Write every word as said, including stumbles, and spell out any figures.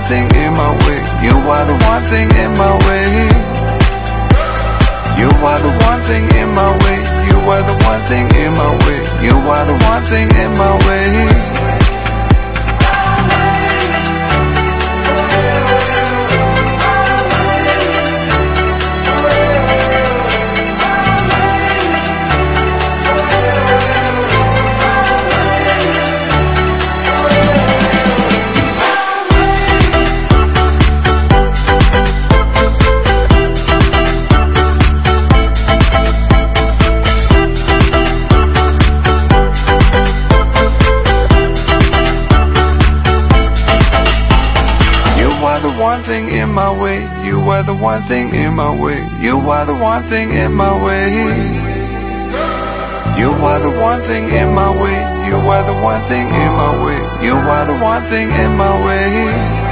thing in my way. You are the one thing in my way. You are the one thing in my way. You are the one thing in my way. You are the one thing in my way. One thing in my way, you are the one thing in my way. You are the one thing in my way. You are the one thing in my way. You are the one thing in my way. You are the one thing in my way.